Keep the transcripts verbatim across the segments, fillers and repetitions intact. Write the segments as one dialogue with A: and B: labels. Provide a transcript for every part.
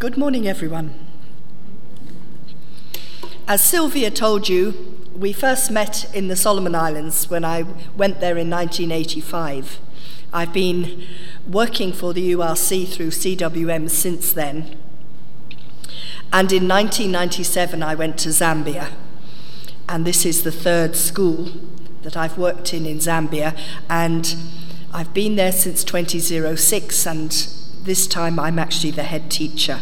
A: Good morning, everyone. As Sylvia told you, we first met in the Solomon Islands when I went there in nineteen eighty-five. I've been working for the U R C through C W M since then. And in nineteen ninety-seven, I went to Zambia. And this is the third school that I've worked in in Zambia. And I've been there since two thousand six, and this time I'm actually the head teacher.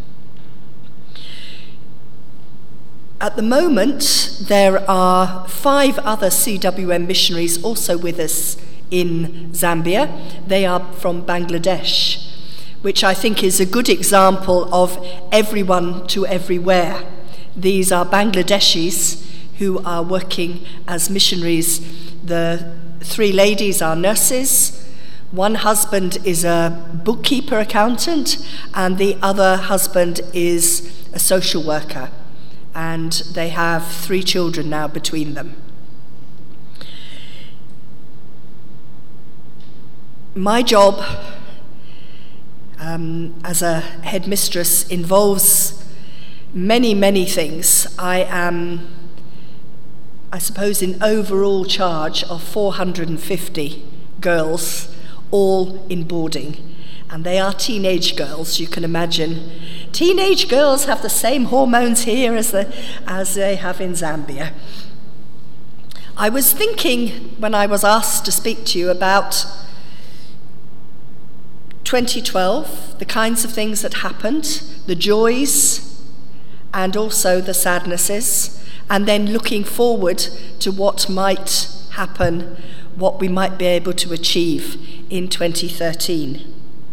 A: At the moment, there are five other C W M missionaries also with us in Zambia. They are from Bangladesh, which I think is a good example of everyone to everywhere. These are Bangladeshis who are working as missionaries. The three ladies are nurses. One husband is a bookkeeper accountant, and the other husband is a social worker. And they have three children now between them. My job um, as a headmistress involves many, many things. I am, I suppose, in overall charge of four hundred fifty girls, all in boarding. And they are teenage girls, you can imagine. Teenage girls have the same hormones here as, the, as they have in Zambia. I was thinking, when I was asked to speak to you, about twenty twelve, the kinds of things that happened, the joys, and also the sadnesses, and then looking forward to what might happen, what we might be able to achieve in twenty thirteen.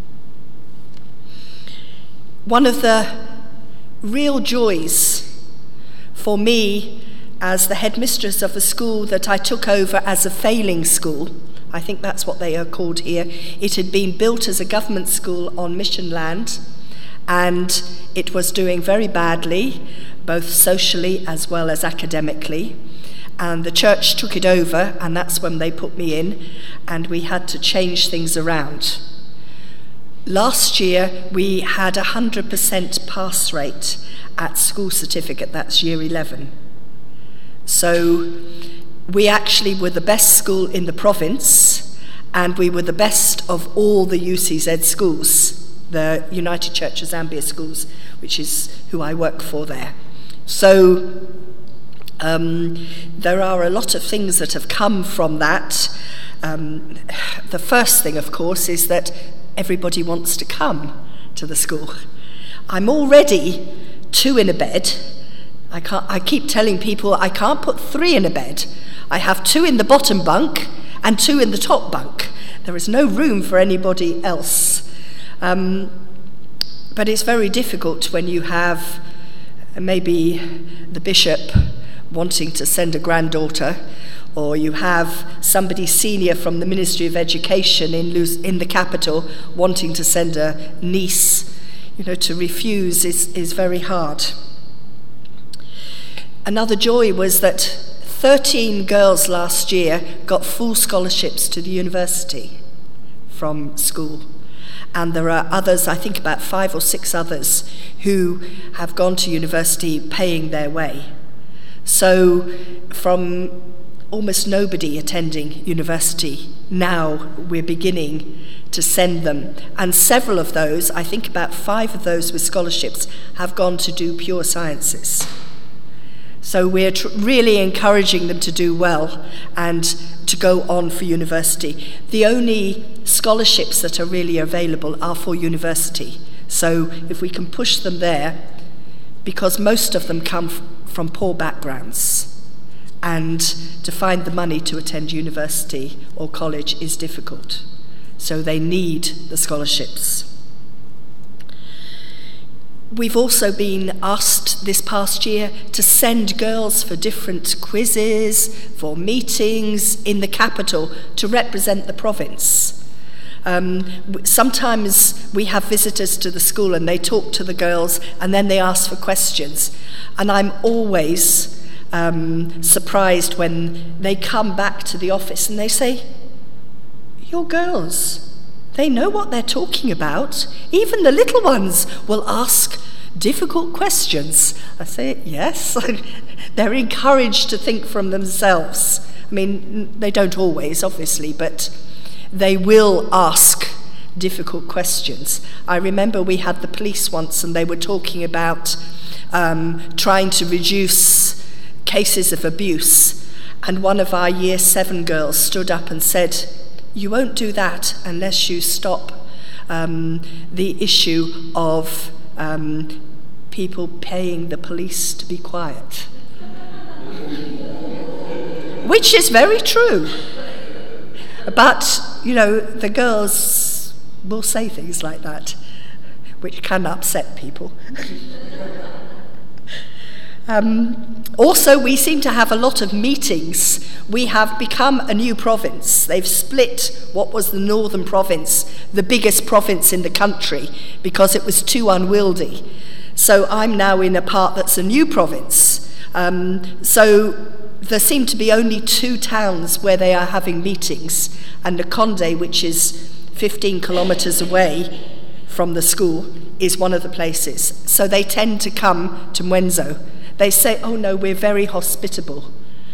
A: One of the real joys for me as the headmistress of a school that I took over as a failing school, I think that's what they are called here. It had been built as a government school on mission land, and it was doing very badly, both socially as well as academically. And the church took it over, and that's when they put me in, and we had to change things around. Last year, we had a one hundred percent pass rate at school certificate, that's year eleven. So we actually were the best school in the province, and we were the best of all the U C Z schools, the United Church of Zambia schools, which is who I work for there. So um, there are a lot of things that have come from that. Um, the first thing, of course, is that everybody wants to come to the school. I'm already two in a bed. I can't, I keep telling people I can't put three in a bed. I have two in the bottom bunk and two in the top bunk. There is no room for anybody else. Um, but it's very difficult when you have maybe the bishop wanting to send a granddaughter, or you have somebody senior from the Ministry of Education in, in the capital wanting to send a niece. You know, to refuse is, is very hard. Another joy was that thirteen girls last year got full scholarships to the university from school. And there are others, I think about five or six others, who have gone to university paying their way. So from almost nobody attending university, now we're beginning to send them. And several of those, I think about five of those with scholarships, have gone to do pure sciences. So we're tr- really encouraging them to do well and to go on for university. The only scholarships that are really available are for university. So if we can push them there, because most of them come f- from poor backgrounds, and to find the money to attend university or college is difficult. So they need the scholarships. We've also been asked this past year to send girls for different quizzes, for meetings in the capital to represent the province. Um, sometimes we have visitors to the school and they talk to the girls and then they ask for questions. And I'm always um, surprised when they come back to the office and they say, "You're girls. They know what they're talking about. Even the little ones will ask difficult questions. I say, yes. They're encouraged to think from themselves. I mean, they don't always, obviously, but they will ask difficult questions. I remember we had the police once, and they were talking about um, trying to reduce cases of abuse. And one of our year seven girls stood up and said, "You won't do that unless you stop um, the issue of um, people paying the police to be quiet." Which is very true. But, you know, the girls will say things like that, which can upset people. Um, also, we seem to have a lot of meetings. We have become a new province. They've split what was the Northern Province, the biggest province in the country, because it was too unwieldy. So I'm now in a part that's a new province. Um, so there seem to be only two towns where they are having meetings, and Nakonde, which is fifteen kilometres away from the school, is one of the places. So they tend to come to Mwenzo. They say, "Oh no, we're very hospitable."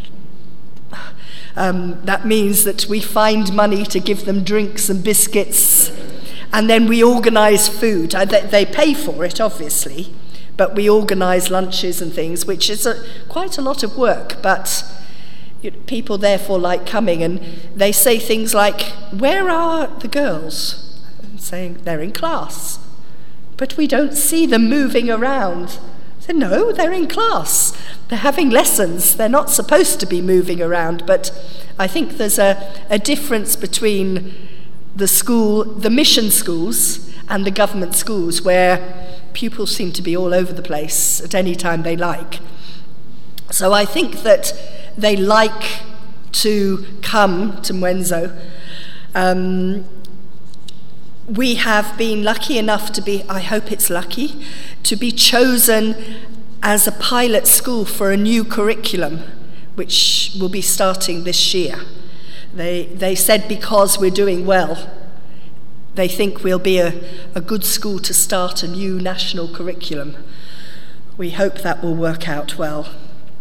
A: Um, that means that we find money to give them drinks and biscuits, and then we organise food. Uh, they, they pay for it, obviously, but we organise lunches and things, which is a, quite a lot of work, but you know, people therefore like coming, and they say things like, "Where are the girls?" I'm saying, "They're in class." "But we don't see them moving around." I said, "No, they're in class. They're having lessons. They're not supposed to be moving around." But I think there's a, a difference between the school, the mission schools, and the government schools, where pupils seem to be all over the place at any time they like. So I think that they like to come to Mwenzo. Um, we have been lucky enough to be, I hope it's lucky, to be chosen as a pilot school for a new curriculum, which will be starting this year. They, they said because we're doing well, they think we'll be a, a good school to start a new national curriculum. We hope that will work out well.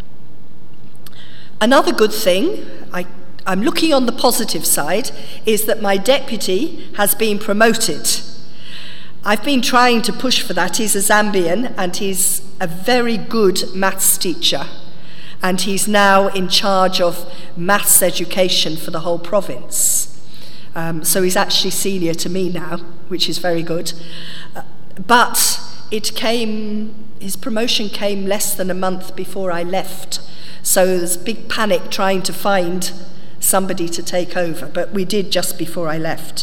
A: Another good thing, I, I'm looking on the positive side, is that my deputy has been promoted. I've been trying to push for that. He's a Zambian, and he's a very good maths teacher. And he's now in charge of maths education for the whole province. Um, so he's actually senior to me now, which is very good. Uh, but it came, his promotion came less than a month before I left. So there's a big panic trying to find somebody to take over, but we did just before I left.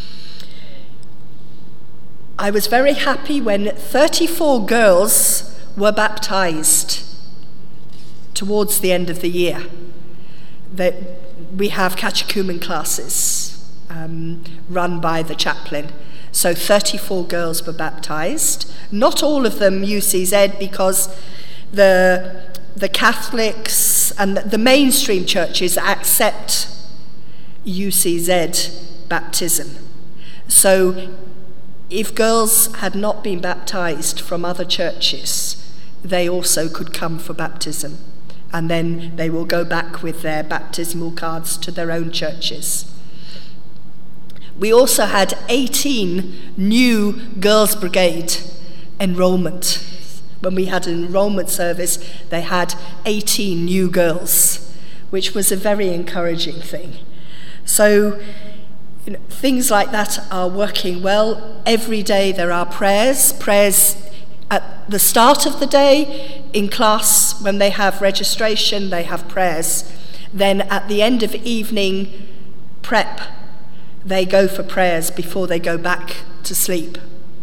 A: I was very happy when thirty-four girls were baptized towards the end of the year. That we have catechumen classes um, run by the chaplain. So thirty-four girls were baptized. Not all of them U C Z, because the the Catholics and the mainstream churches accept U C Z baptism. So if girls had not been baptized from other churches, they also could come for baptism. And then they will go back with their baptismal cards to their own churches. We also had eighteen new Girls' Brigade enrollment. When we had an enrollment service, they had eighteen new girls, which was a very encouraging thing. So you know, things like that are working well. Every day there are prayers, prayers at the start of the day, in class, when they have registration, they have prayers. Then at the end of evening prep, they go for prayers before they go back to sleep.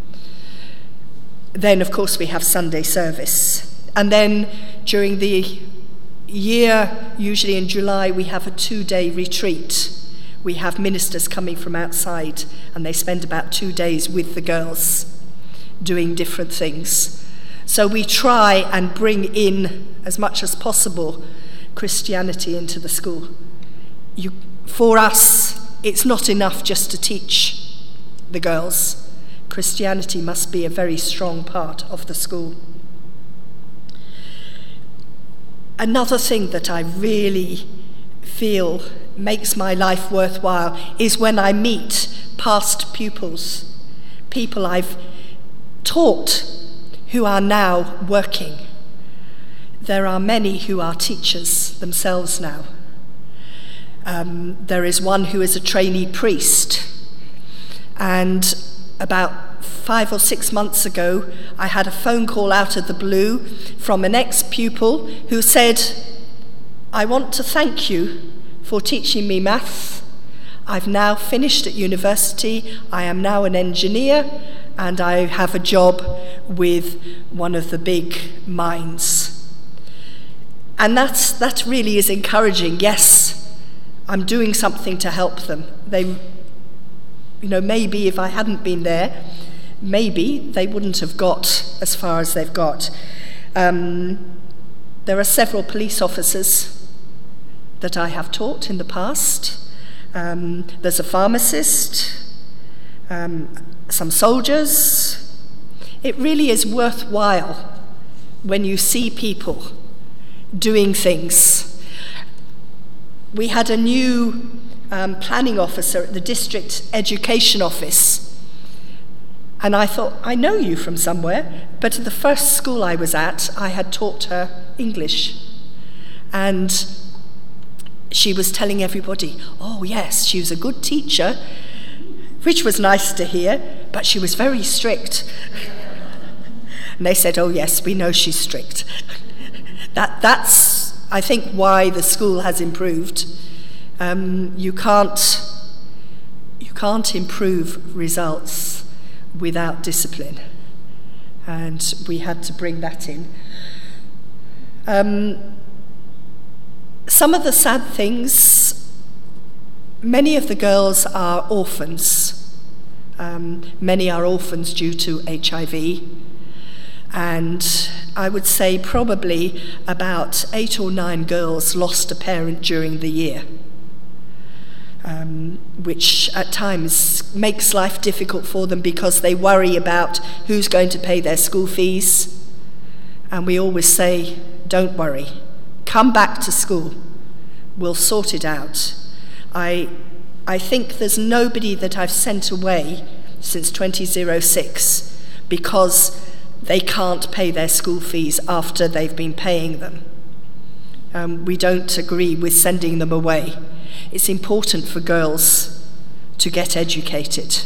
A: Then, of course, we have Sunday service. And then during the year, usually in July, we have a two-day retreat. We have ministers coming from outside, and they spend about two days with the girls doing different things. So we try and bring in, as much as possible, Christianity into the school. You, for us, it's not enough just to teach the girls. Christianity must be a very strong part of the school. Another thing that I really feel makes my life worthwhile is when I meet past pupils, people I've taught who are now working. There are many who are teachers themselves now. Um, there is one who is a trainee priest, and about five or six months ago, I had a phone call out of the blue from an ex-pupil who said, "I want to thank you for teaching me maths. I've now finished at university. I am now an engineer, and I have a job with one of the big mines." And that's, that really is encouraging. Yes, I'm doing something to help them. They, you know, maybe if I hadn't been there, maybe they wouldn't have got as far as they've got. Um, there are several police officers that I have taught in the past. Um, there's a pharmacist, um, some soldiers. It really is worthwhile when you see people doing things. We had a new um, planning officer at the district education office, and I thought, I know you from somewhere, but at the first school I was at, I had taught her English. And she was telling everybody, oh yes, she was a good teacher, which was nice to hear, but she was very strict. And they said, oh yes, we know she's strict. that That's, I think, why the school has improved. Um, you can't, you can't improve results without discipline. And we had to bring that in. Um, some of the sad things, many of the girls are orphans. Um, many are orphans due to H I V. And I would say probably about eight or nine girls lost a parent during the year, um, which at times makes life difficult for them because they worry about who's going to pay their school fees. And we always say, don't worry, come back to school, we'll sort it out. I, I think there's nobody that I've sent away since twenty oh six because they can't pay their school fees after they've been paying them. Um, we don't agree with sending them away. It's important for girls to get educated.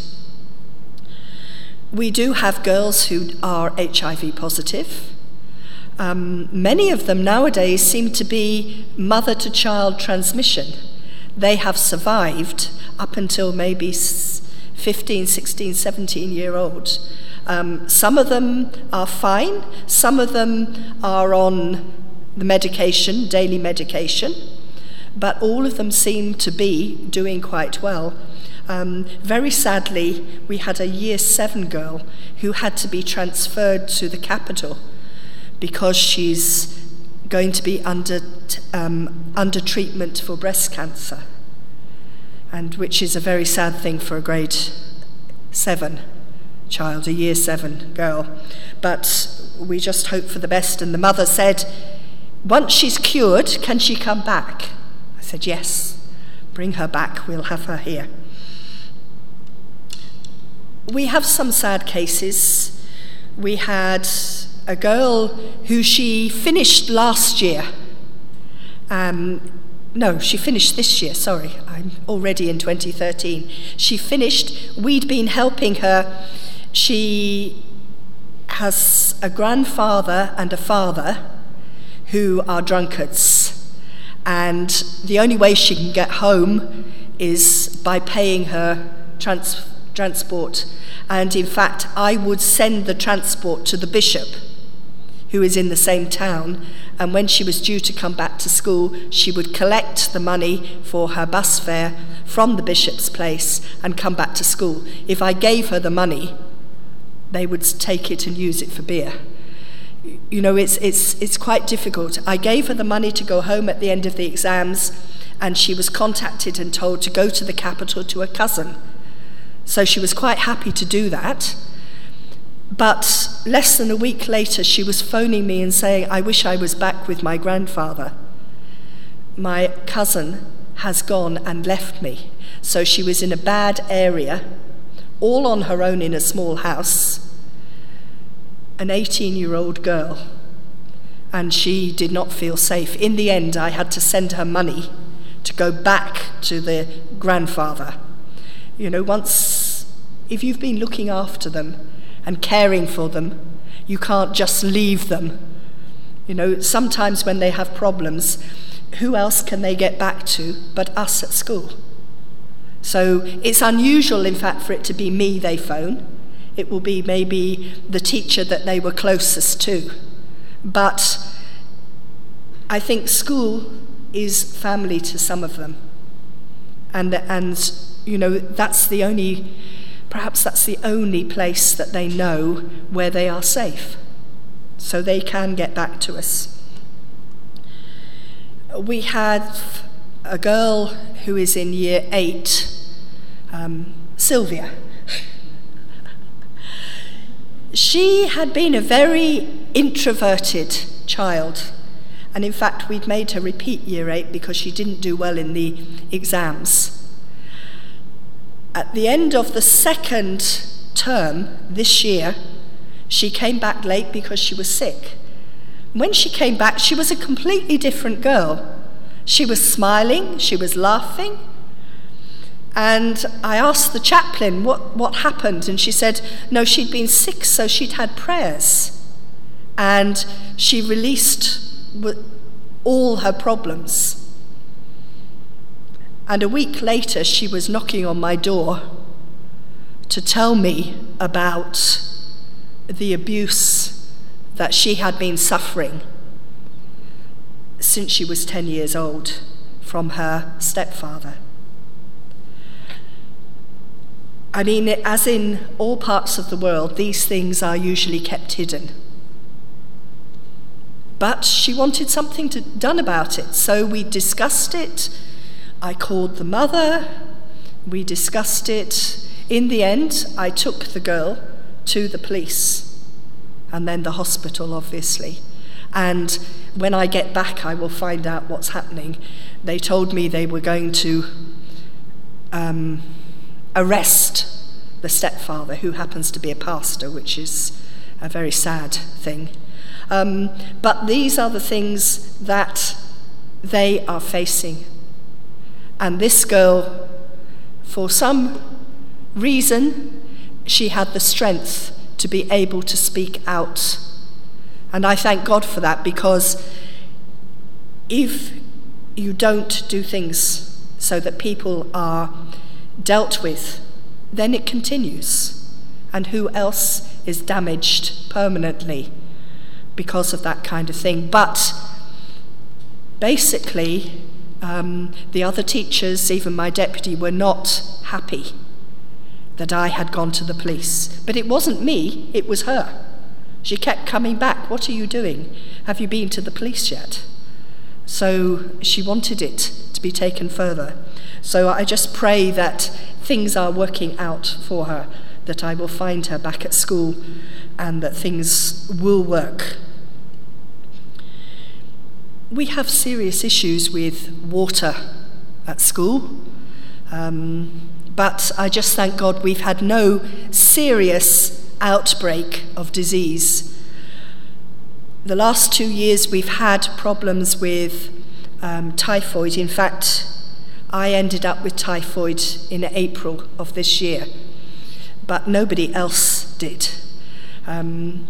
A: We do have girls who are H I V positive. Um, many of them nowadays seem to be mother-to-child transmission. They have survived up until maybe fifteen, sixteen, seventeen year old. Um, some of them are fine, some of them are on the medication, daily medication, but all of them seem to be doing quite well. Um, very sadly, we had a year seven girl who had to be transferred to the capital because she's going to be under, um, under treatment for breast cancer, and which is a very sad thing for a grade seven child, a year seven girl. But we just hope for the best. And the mother said, once she's cured, can she come back? I said, yes, bring her back, we'll have her here. We have some sad cases. We had a girl who she finished last year. Um, no, she finished this year, sorry, I'm already in twenty thirteen. She finished, we'd been helping her. She has a grandfather and a father who are drunkards, and the only way she can get home is by paying her trans- transport. And in fact, I would send the transport to the bishop, who is in the same town, and when she was due to come back to school, she would collect the money for her bus fare from the bishop's place and come back to school. If I gave her the money, they would take it and use it for beer. You know, it's it's it's quite difficult. I gave her the money to go home at the end of the exams, and she was contacted and told to go to the capital to a cousin So she was quite happy to do that. But less than a week later, she was phoning me and saying, I wish I was back with my grandfather. My cousin has gone and left me. So she was in a bad area, all on her own in a small house, an eighteen-year-old girl, and she did not feel safe. In the end, I had to send her money to go back to the grandfather. You know, once, if you've been looking after them and caring for them, you can't just leave them. You know, sometimes when they have problems, who else can they get back to but us at school? So it's unusual, in fact, for it to be me they phone. It will be maybe the teacher that they were closest to. But I think school is family to some of them. And, and you know, that's the only... Perhaps that's the only place that they know where they are safe, so they can get back to us. We have a girl who is in year eight, um, Sylvia. She had been a very introverted child, and in fact we'd made her repeat year eight because she didn't do well in the exams. At the end of the second term this year, she came back late because she was sick. When she came back, she was a completely different girl. She was smiling, she was laughing. And I asked the chaplain what, what happened, and she said, no, she'd been sick, so she'd had prayers. And she released all her problems. And a week later, she was knocking on my door to tell me about the abuse that she had been suffering since she was ten years old from her stepfather. I mean, as in all parts of the world, these things are usually kept hidden. But she wanted something to, done about it, so we discussed it. I called the mother, we discussed it. In the end, I took the girl to the police and then the hospital, obviously. And when I get back, I will find out what's happening. They told me they were going to um, arrest the stepfather, who happens to be a pastor, which is a very sad thing. Um, but these are the things that they are facing. And this girl, for some reason, she had the strength to be able to speak out. And I thank God for that, because if you don't do things so that people are dealt with, then it continues. And who else is damaged permanently because of that kind of thing? But basically, Um, the other teachers, even my deputy, were not happy that I had gone to the police. But it wasn't me, it was her. She kept coming back. What are you doing? Have you been to the police yet? So she wanted it to be taken further. So I just pray that things are working out for her, that I will find her back at school and that things will work. We have serious issues with water at school, um, but I just thank God we've had no serious outbreak of disease. The last two years we've had problems with um, typhoid. In fact, I ended up with typhoid in April of this year, but nobody else did. Um,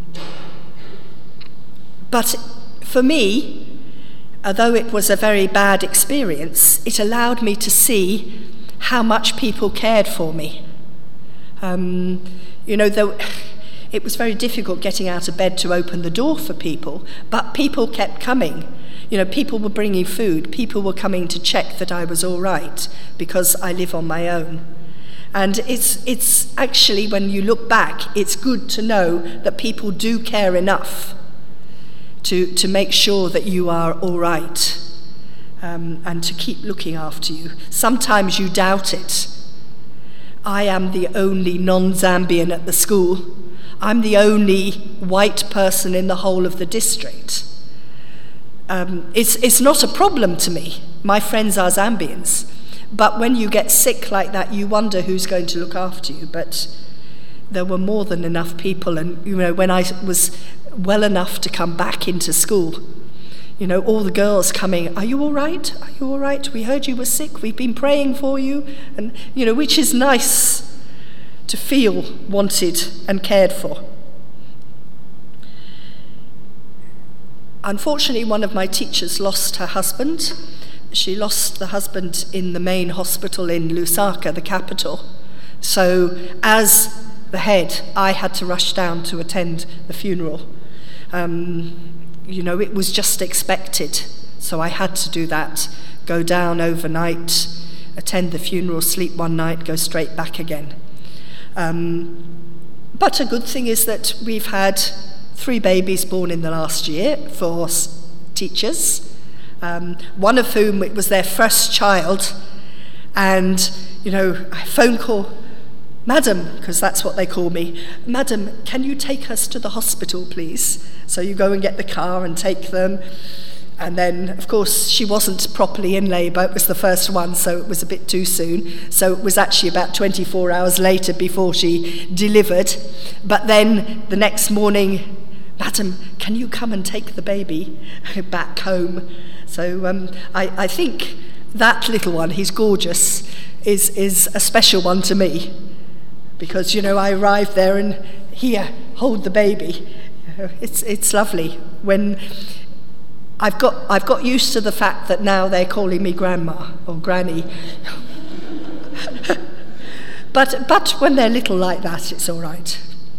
A: but for me, although it was a very bad experience, it allowed me to see how much people cared for me. Um, you know, though it was very difficult getting out of bed to open the door for people, but people kept coming. You know, people were bringing food, people were coming to check that I was all right, because I live on my own. And it's it's actually, when you look back, it's good to know that people do care enough to, to make sure that you are all right, um, and to keep looking after you. Sometimes you doubt it. I am the only non-Zambian at the school. I'm the only white person in the whole of the district. Um, it's, it's not a problem to me. My friends are Zambians. But when you get sick like that, you wonder who's going to look after you. But there were more than enough people. And, you know, when I was well enough to come back into school, you know, all the girls coming, are you all right? Are you all right? We heard you were sick. We've been praying for you. And, you know, which is nice to feel wanted and cared for. Unfortunately, one of my teachers lost her husband. She lost the husband in the main hospital in Lusaka, the capital. So as the head, I had to rush down to attend the funeral. Um, you know, it was just expected. So I had to do that, go down overnight, attend the funeral, sleep one night, go straight back again. Um, but a good thing is that we've had three babies born in the last year for teachers, um, one of whom it was their first child, and, you know, I phone call, Madam, because that's what they call me, Madam, can you take us to the hospital, please? So you go and get the car and take them. And then, of course, she wasn't properly in labour. It was the first one, so it was a bit too soon. So it was actually about twenty-four hours later before she delivered. But then the next morning, Madam, can you come and take the baby back home? So um, I, I think that little one, he's gorgeous, is, is a special one to me. Because, you know, I arrived there and, here, hold the baby. It's, it's lovely. When... I've got, I've got used to the fact that now they're calling me grandma or granny. but, but when they're little like that, it's all right.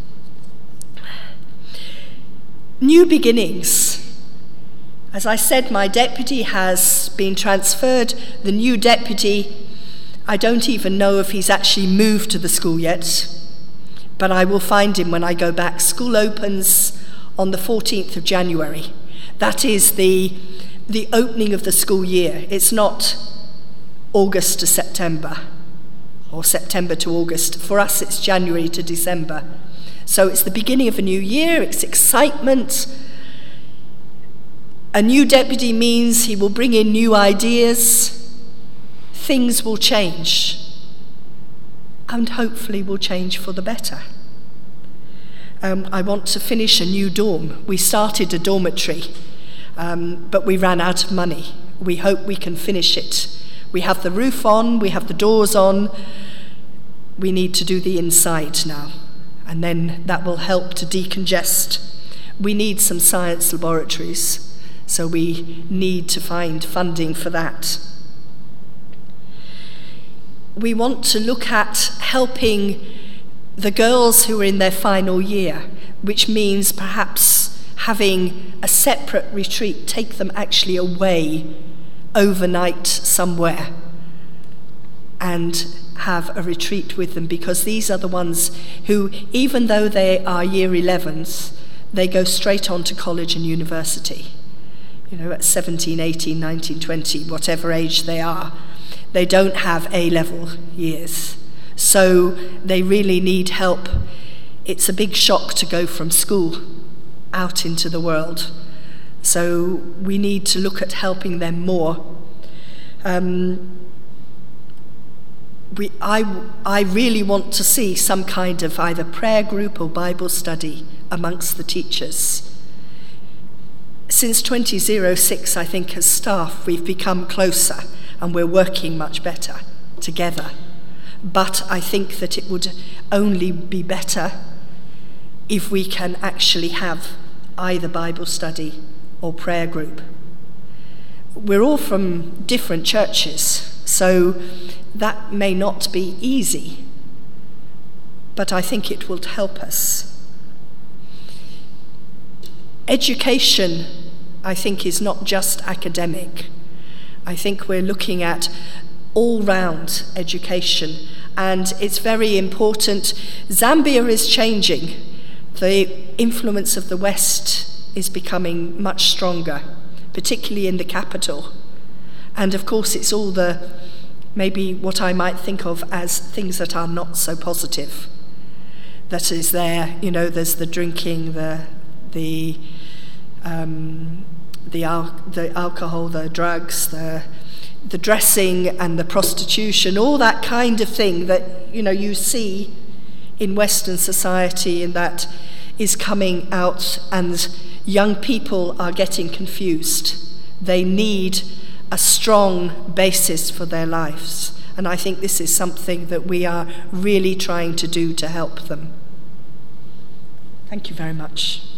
A: New beginnings. As I said, my deputy has been transferred. The new deputy, I don't even know if he's actually moved to the school yet, but I will find him when I go back. School opens on the fourteenth of January. That is the, the opening of the school year. It's not August to September or September to August. For us, it's January to December. So it's the beginning of a new year. It's excitement. A new deputy means he will bring in new ideas. Things will change. And hopefully will change for the better. Um, I want to finish a new dorm. We started a dormitory, um, but we ran out of money. We hope we can finish it. We have the roof on, we have the doors on. We need to do the inside now, and then that will help to decongest. We need some science laboratories, so we need to find funding for that. We want to look at helping the girls who are in their final year, which means perhaps having a separate retreat, take them actually away overnight somewhere and have a retreat with them, because these are the ones who, even though they are year elevens, they go straight on to college and university. You know, at seventeen, eighteen, nineteen, twenty, whatever age they are, they don't have A-level years. So they really need help. It's a big shock to go from school out into the world. So we need to look at helping them more. Um, we, I, I really want to see some kind of either prayer group or Bible study amongst the teachers. Since twenty oh six, I think as staff, we've become closer and we're working much better together. But I think that it would only be better if we can actually have either Bible study or prayer group. We're all from different churches, so that may not be easy, but I think it will help us. Education, I think, is not just academic. I think we're looking at all-round education, and it's very important. Zambia is changing. The influence of the West is becoming much stronger, particularly in the capital. And of course, it's all the maybe what I might think of as things that are not so positive. That is there, you know, there's the drinking, the the um, the, al- the alcohol, the drugs, the the dressing and the prostitution, all that kind of thing that, you know, you see in Western society, and that is coming out, and young people are getting confused. They need a strong basis for their lives, and I think this is something that we are really trying to do to help them. Thank you very much.